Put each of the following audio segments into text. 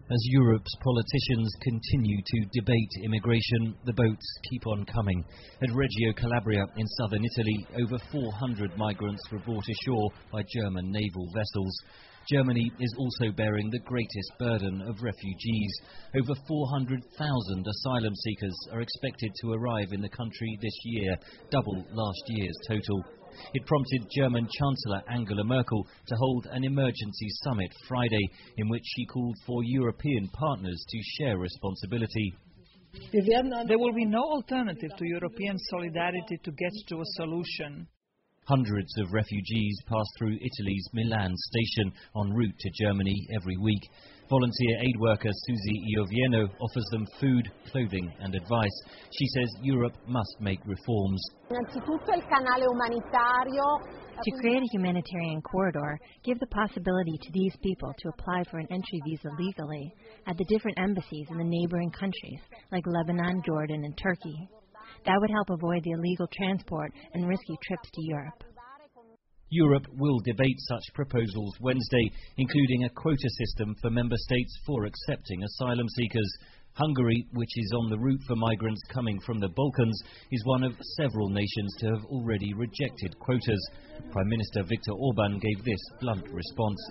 As Europe's politicians continue to debate immigration, the boats keep on coming. At Reggio Calabria in southern Italy, over 400 migrants were brought ashore by German naval vessels. Germany is also bearing the greatest burden of refugees. Over 400,000 asylum seekers are expected to arrive in the country this year, double last year's total. It prompted German Chancellor Angela Merkel to hold an emergency summit Friday, in which she called for European partners to share responsibility. There will be no alternative to European solidarity to get to a solution. Hundreds of refugees pass through Italy's Milan station en route to Germany every week. Volunteer aid worker Susi Iovieno offers them food, clothing and advice. She says Europe must make reforms. To create a humanitarian corridor, give the possibility to these people to apply for an entry visa legally at the different embassies in the neighboring countries like Lebanon, Jordan and Turkey. That would help avoid the illegal transport and risky trips to Europe. Europe will debate such proposals Wednesday, including a quota system for member states for accepting asylum seekers. Hungary, which is on the route for migrants coming from the Balkans, is one of several nations to have already rejected quotas. Prime Minister Viktor Orban gave this blunt response.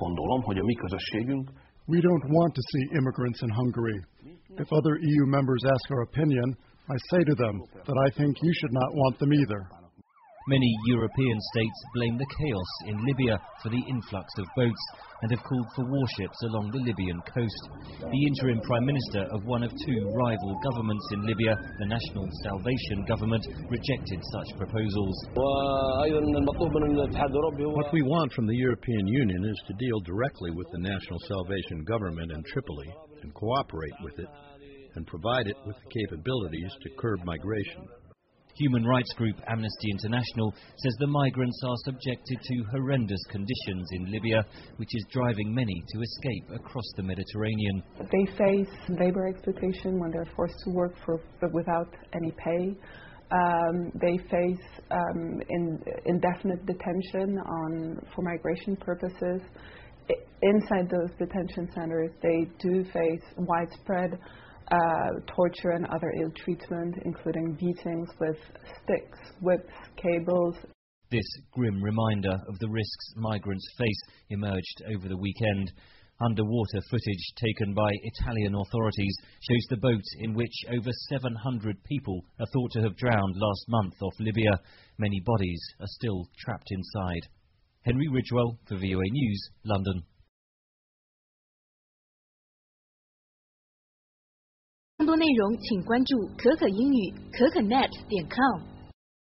We don't want to see immigrants in Hungary. If other EU members ask our opinion, I say to them that I think you should not want them either. Many European states blame the chaos in Libya for the influx of boats and have called for warships along the Libyan coast. The interim Prime Minister of one of two rival governments in Libya, the National Salvation Government, rejected such proposals. What we want from the European Union is to deal directly with the National Salvation Government in Tripoli and cooperate with it and provide it with the capabilities to curb migration. Human rights group Amnesty International says the migrants are subjected to horrendous conditions in Libya, which is driving many to escape across the Mediterranean. They face labor exploitation when they're forced to work without any pay. They face indefinite detention for migration purposes. Inside those detention centers, they do face widespread torture and other ill treatment, including beatings with sticks, whips, cables. This grim reminder of the risks migrants face emerged over the weekend. Underwater footage taken by Italian authorities shows the boat in which over 700 people are thought to have drowned last month off Libya. Many bodies are still trapped inside. Henry Ridgewell for VOA News, London. 更多内容请关注可可英语可可net.com。